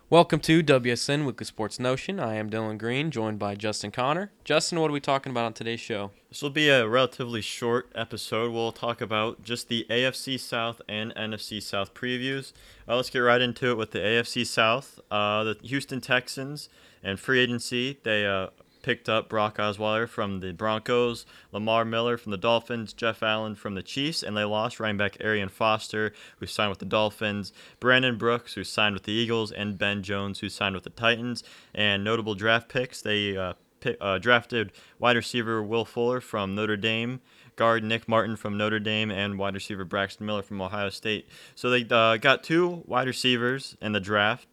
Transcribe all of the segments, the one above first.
Welcome to WSN Weekly Sports Notion. I am Dylan Green, joined by Justin Connor. Justin, what are we talking about on today's show? This will be a relatively short episode. We'll talk about just the AFC South and NFC South previews. Let's get right into it with the AFC South. The Houston Texans and free agency, they picked up Brock Osweiler from the Broncos, Lamar Miller from the Dolphins, Jeff Allen from the Chiefs, and they lost running back Arian Foster, who signed with the Dolphins, Brandon Brooks, who signed with the Eagles, and Ben Jones, who signed with the Titans. And notable draft picks, they drafted wide receiver Will Fuller from Notre Dame, guard Nick Martin from Notre Dame, and wide receiver Braxton Miller from Ohio State. So they got two wide receivers in the draft.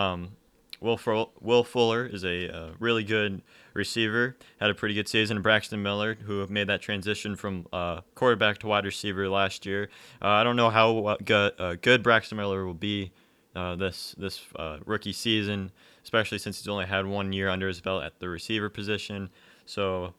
Will Fuller is a really good receiver, had a pretty good season. Braxton Miller, who made that transition from quarterback to wide receiver last year. I don't know how good Braxton Miller will be this rookie season, especially since he's only had 1 year under his belt at the receiver position. So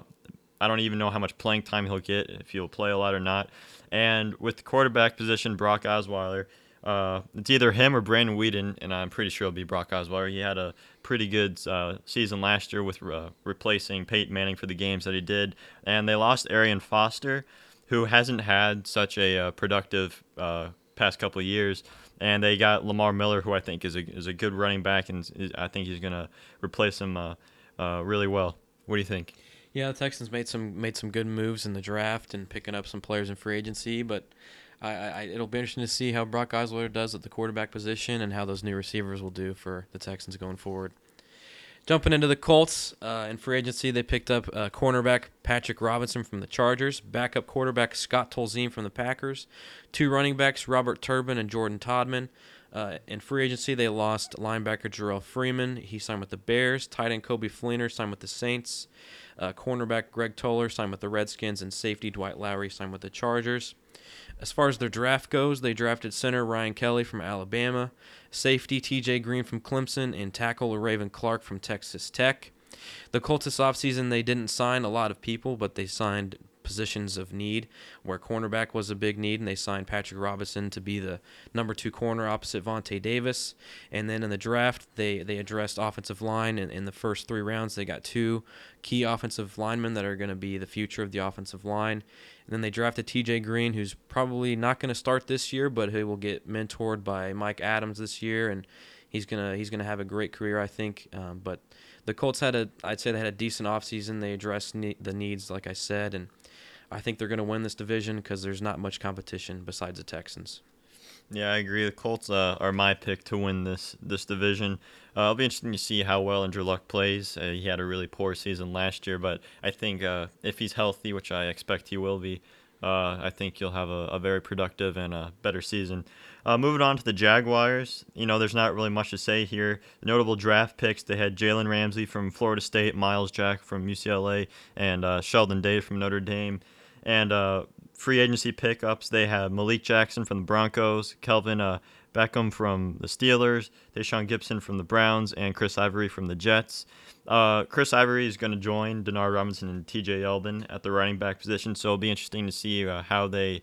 I don't even know how much playing time he'll get, if he'll play a lot or not. And with the quarterback position, Brock Osweiler, it's either him or Brandon Weeden, and I'm pretty sure it'll be Brock Osweiler. He had a pretty good season last year with replacing Peyton Manning for the games that he did. And they lost Arian Foster, who hasn't had such a productive past couple of years. And they got Lamar Miller, who I think is a good running back, and I think he's going to replace him really well. What do you think? Yeah, the Texans made some good moves in the draft and picking up some players in free agency, but it'll be interesting to see how Brock Osweiler does at the quarterback position and how those new receivers will do for the Texans going forward. Jumping into the Colts, in free agency, they picked up cornerback Patrick Robinson from the Chargers, backup quarterback Scott Tolzien from the Packers, two running backs Robert Turbin and Jordan Todman. In free agency, they lost linebacker Jarrell Freeman. He signed with the Bears. Tight end Kobe Fleener signed with the Saints. Cornerback Greg Toller signed with the Redskins, and safety Dwight Lowry signed with the Chargers. As far as their draft goes, they drafted center Ryan Kelly from Alabama, safety TJ Green from Clemson, and tackle Raven Clark from Texas Tech. The Colts this offseason, they didn't sign a lot of people, but they signed positions of need where cornerback was a big need, and they signed Patrick Robinson to be the number 2 corner opposite Vontae Davis. And then in the draft, they addressed offensive line. In the first 3 rounds, they got 2 key offensive linemen that are going to be the future of the offensive line. And then they drafted TJ Green, who's probably not going to start this year, but who will get mentored by Mike Adams this year, and he's gonna have a great career, I think. But the Colts I'd say they had a decent offseason. They addressed the needs, like I said, and I think they're going to win this division because there's not much competition besides the Texans. Yeah, I agree. The Colts are my pick to win this division. It'll be interesting to see how well Andrew Luck plays. He had a really poor season last year, but I think if he's healthy, which I expect he will be, I think you'll have a very productive and a better season. Moving on to the Jaguars, there's not really much to say here. The notable draft picks, they had Jalen Ramsey from Florida State, Miles Jack from UCLA, and Sheldon Day from Notre Dame. And free agency pickups, they have Malik Jackson from the Broncos, Kelvin Beckham from the Steelers, Deshaun Gibson from the Browns, and Chris Ivory from the Jets. Chris Ivory is going to join Denard Robinson and TJ Yeldon at the running back position, so it'll be interesting to see how they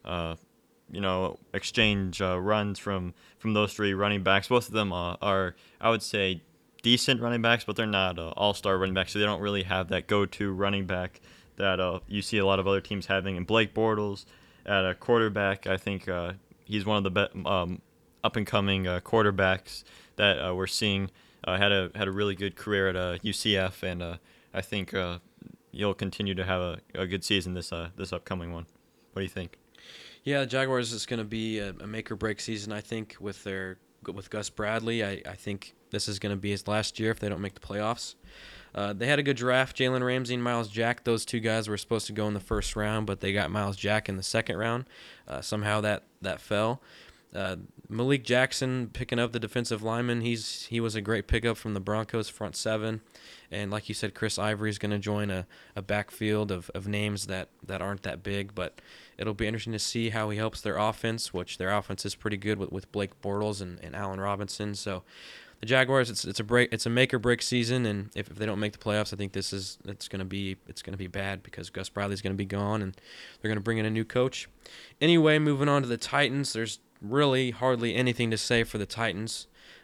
exchange runs from those 3 running backs. Both of them are, I would say, decent running backs, but they're not all-star running backs, so they don't really have that go-to running back that you see a lot of other teams having. And Blake Bortles at a quarterback, I think he's one of the up-and-coming quarterbacks that we're seeing. Had a really good career at UCF, and I think he'll continue to have a good season this upcoming one. What do you think? Yeah, the Jaguars is going to be a make-or-break season, I think, with Gus Bradley. I think this is going to be his last year if they don't make the playoffs. They had a good draft. Jalen Ramsey and Miles Jack, those 2 guys were supposed to go in the first round, but they got Miles Jack in the second round. Somehow that fell. Malik Jackson picking up the defensive lineman. He was a great pickup from the Broncos front 7. And like you said, Chris Ivory is going to join a backfield of names that aren't that big, but it'll be interesting to see how he helps their offense, which their offense is pretty good with Blake Bortles and Allen Robinson. So the Jaguars, it's a make or break season, and if they don't make the playoffs, I think it's going to be bad because Gus Bradley's going to be gone, and they're going to bring in a new coach. Anyway, moving on to the Titans, there's really hardly anything to say for the Titans.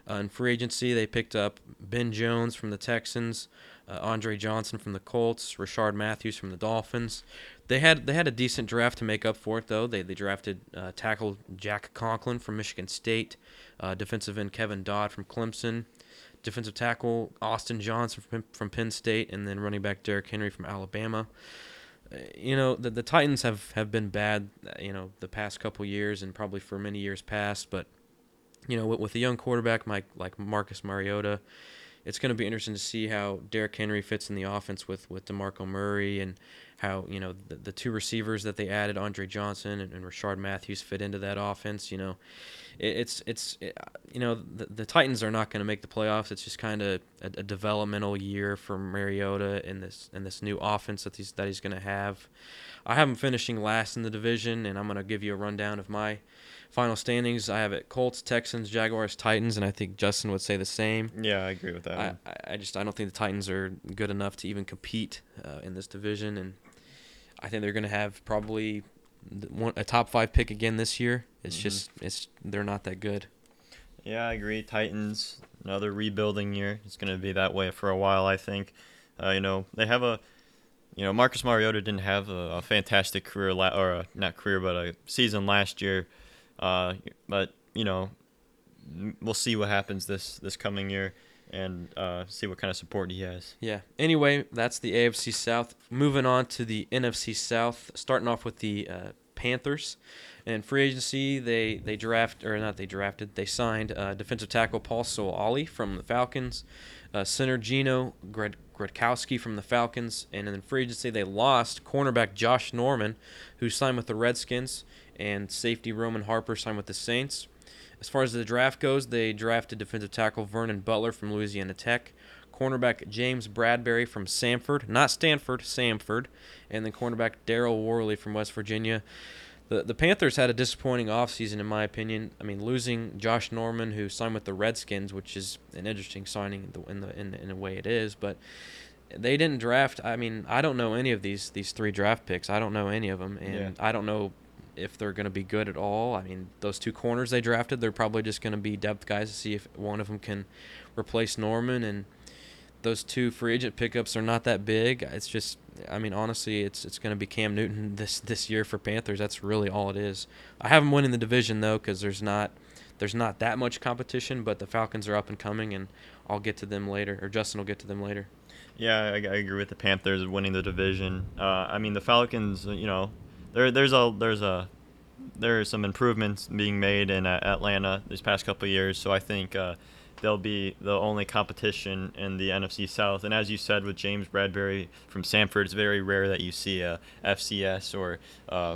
In free agency, they picked up Ben Jones from the Texans, Andre Johnson from the Colts, Rashard Matthews from the Dolphins. They had a decent draft to make up for it, though. They drafted tackle Jack Conklin from Michigan State, defensive end Kevin Dodd from Clemson, defensive tackle Austin Johnson from Penn State, and then running back Derrick Henry from Alabama. The Titans have been bad, the past couple years and probably for many years past. But, with a young quarterback like Marcus Mariota, it's going to be interesting to see how Derrick Henry fits in the offense with DeMarco Murray, and how, the two receivers that they added, Andre Johnson and Rashard Matthews, fit into that offense. The Titans are not going to make the playoffs. It's just kind of a developmental year for Mariota in this new offense that he's going to have. I have them finishing last in the division, and I'm going to give you a rundown of my final standings. I have it Colts, Texans, Jaguars, Titans, and I think Justin would say the same. Yeah, I agree with that one. I don't think the Titans are good enough to even compete in this division, and I think they're going to have probably a top 5 pick again this year. It's just they're not that good. Yeah, I agree. Titans, another rebuilding year. It's going to be that way for a while, I think. They have Marcus Mariota didn't have a fantastic career, not career, but a season last year. But we'll see what happens this coming year, and see what kind of support he has. Yeah. Anyway, that's the AFC South. Moving on to the NFC South, starting off with the Panthers. And free agency, they signed defensive tackle Paul Solali from the Falcons, center Gino Gradkowski from the Falcons, and in free agency they lost cornerback Josh Norman, who signed with the Redskins, and safety Roman Harper signed with the Saints. As far as the draft goes, they drafted defensive tackle Vernon Butler from Louisiana Tech, cornerback James Bradbury from Samford, not Stanford, Samford, and then cornerback Daryl Worley from West Virginia. The Panthers had a disappointing offseason, in my opinion. I mean, losing Josh Norman, who signed with the Redskins, which is an interesting signing in a way it is, but they didn't draft. I mean, I don't know any of these 3 draft picks. I don't know any of them, and I don't know if they're going to be good at all. I mean, those 2 corners they drafted, they're probably just going to be depth guys to see if one of them can replace Norman, and those 2 free agent pickups are not that big. It's just, I mean, honestly, it's going to be Cam Newton this year for Panthers. That's really all it is. I have them winning the division, though, because there's not that much competition, but the Falcons are up and coming, and I'll get to them later, or Justin will get to them later. Yeah, I agree with the Panthers winning the division. I mean, the Falcons, there's some improvements being made in Atlanta these past couple of years, so I think they'll be the only competition in the NFC South. And as you said, with James Bradbury from Samford, it's very rare that you see a FCS or a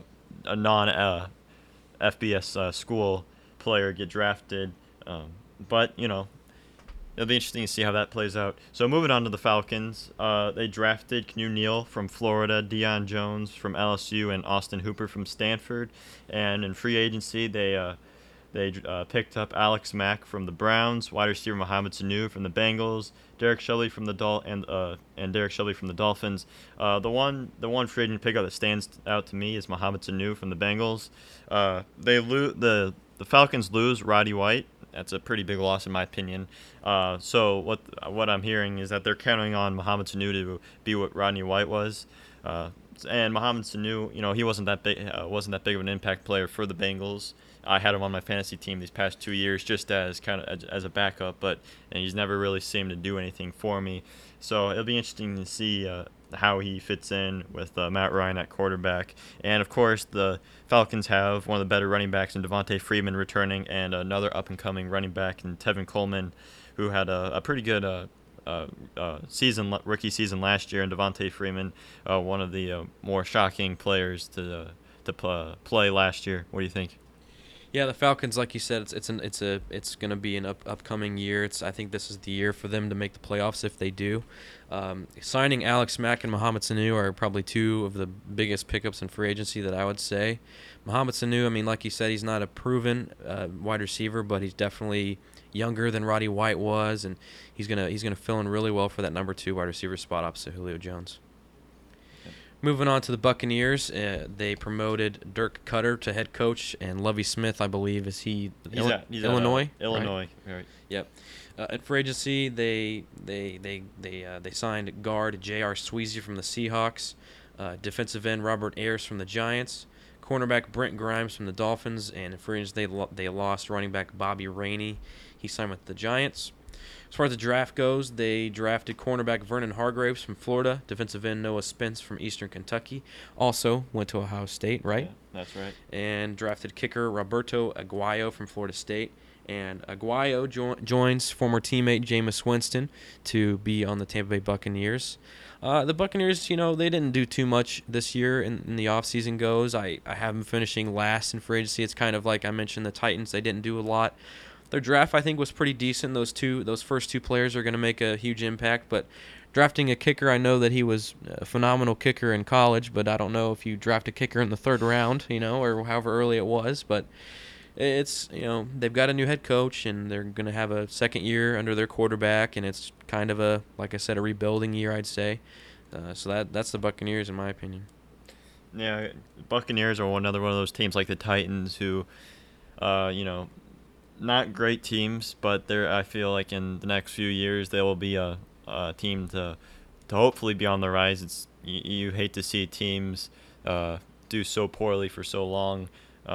non-FBS school player get drafted. But it'll be interesting to see how that plays out. So moving on to the Falcons, they drafted Kanu Neal from Florida, Deion Jones from LSU, and Austin Hooper from Stanford. And in free agency, they picked up Alex Mack from the Browns, wide receiver Mohamed Sanu from the Bengals, Derek Shelby from the Derek Shelby from the Dolphins. The one free agent pickup that stands out to me is Mohamed Sanu from the Bengals. The Falcons lose Roddy White. That's a pretty big loss in my opinion. So what I'm hearing is that they're counting on Mohamed Sanu to be what Rodney White was. And Mohamed Sanu, he wasn't that big of an impact player for the Bengals. I had him on my fantasy team these past 2 years just as a backup, and he's never really seemed to do anything for me. So it'll be interesting to see how he fits in with Matt Ryan at quarterback. And of course, the Falcons have one of the better running backs in Devontae Freeman returning, and another up-and-coming running back in Tevin Coleman, who had a pretty good rookie season last year, and Devontae Freeman, one of the more shocking players to play last year. What do you think? Yeah, the Falcons, like you said, it's going to be an upcoming year. I think this is the year for them to make the playoffs if they do. Signing Alex Mack and Mohamed Sanu are probably 2 of the biggest pickups in free agency that I would say. Mohamed Sanu, I mean, like you said, he's not a proven wide receiver, but he's definitely younger than Roddy White was, and he's gonna fill in really well for that number 2 wide receiver spot opposite Julio Jones. Moving on to the Buccaneers, they promoted Dirk Cutter to head coach, and Lovie Smith, I believe, is he Illinois? Illinois, right? Yep. At free agency, they signed guard J.R. Sweezy from the Seahawks, defensive end Robert Ayers from the Giants, cornerback Brent Grimes from the Dolphins, and in free agency they lost running back Bobby Rainey. He signed with the Giants. As far as the draft goes, they drafted cornerback Vernon Hargraves from Florida, defensive end Noah Spence from Eastern Kentucky, also went to Ohio State, right? Yeah, that's right. And drafted kicker Roberto Aguayo from Florida State. And Aguayo joins former teammate Jameis Winston to be on the Tampa Bay Buccaneers. The Buccaneers, they didn't do too much this year in the offseason goes. I have them finishing last in free agency. It's kind of like I mentioned the Titans. They didn't do a lot. Their draft, I think, was pretty decent. Those first two players are going to make a huge impact. But drafting a kicker, I know that he was a phenomenal kicker in college, but I don't know if you draft a kicker in the third round, or however early it was. But it's, they've got a new head coach, and they're going to have a second year under their quarterback, and it's kind of like I said, a rebuilding year, I'd say. So that's the Buccaneers, in my opinion. Yeah, Buccaneers are another one of those teams like the Titans who, not great teams, but I feel like in the next few years they will be a team to hopefully be on the rise. It's you hate to see teams do so poorly for so long.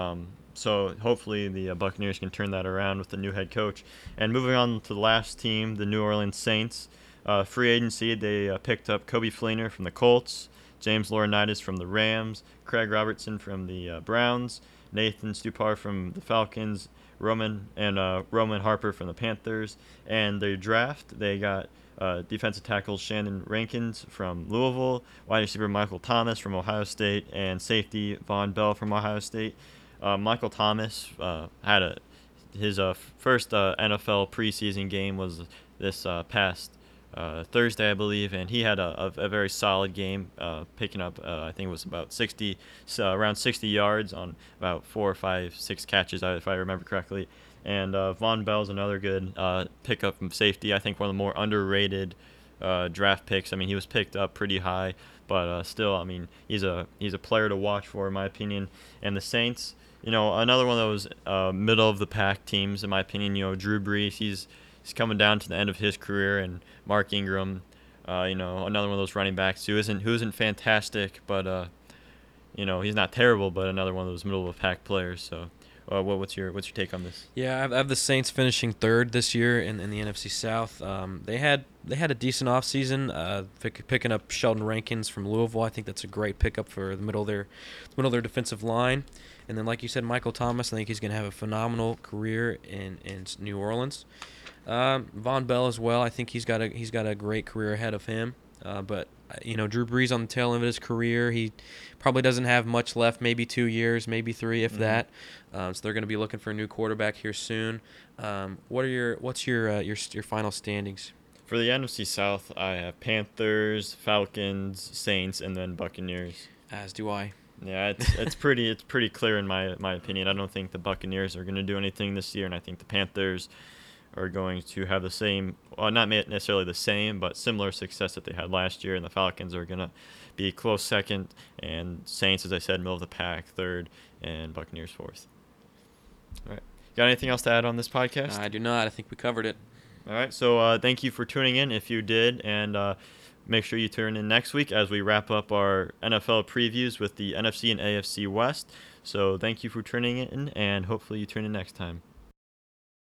So hopefully the Buccaneers can turn that around with the new head coach. And moving on to the last team, the New Orleans Saints. Free agency, they picked up Coby Fleener from the Colts, James Laurinaitis from the Rams, Craig Robertson from the Browns, Nathan Stupar from the Falcons, Roman Harper from the Panthers. And their draft, they got defensive tackle Shannon Rankins from Louisville, wide receiver Michael Thomas from Ohio State, and safety Von Bell from Ohio State. Michael Thomas had his first NFL preseason game was this past Thursday, I believe, and he had a very solid game, picking up I think it was about around 60 yards on about 4 or 5, 6 catches, if I remember correctly. And Von Bell's another good pickup from safety. I think one of the more underrated draft picks. I mean, he was picked up pretty high, but still, I mean, he's a player to watch for, in my opinion. And the Saints, another one of those middle of the pack teams, in my opinion. Drew Brees, he's coming down to the end of his career, and Mark Ingram, another one of those running backs who isn't fantastic, but he's not terrible, but another one of those middle of the pack players. So, what's your take on this? Yeah, I have the Saints finishing third this year in the NFC South. They had a decent offseason, picking up Sheldon Rankins from Louisville. I think that's a great pickup for the middle of their defensive line. And then, like you said, Michael Thomas, I think he's going to have a phenomenal career in New Orleans. Von Bell as well. I think he's got a great career ahead of him. But Drew Brees on the tail end of his career, he probably doesn't have much left. Maybe 2 years, maybe 3, if that. So they're going to be looking for a new quarterback here soon. What's your final standings? For the NFC South, I have Panthers, Falcons, Saints, and then Buccaneers. As do I. Yeah, it's pretty clear in my opinion. I don't think the Buccaneers are going to do anything this year, and I think the Panthers are going to have the same, well, not necessarily the same, but similar success that they had last year, and the Falcons are going to be close second, and Saints, as I said, middle of the pack, third, and Buccaneers fourth. All right. Got anything else to add on this podcast? I do not. I think we covered it. All right, so thank you for tuning in if you did, and make sure you tune in next week as we wrap up our NFL previews with the NFC and AFC West. So thank you for tuning in, and hopefully you tune in next time.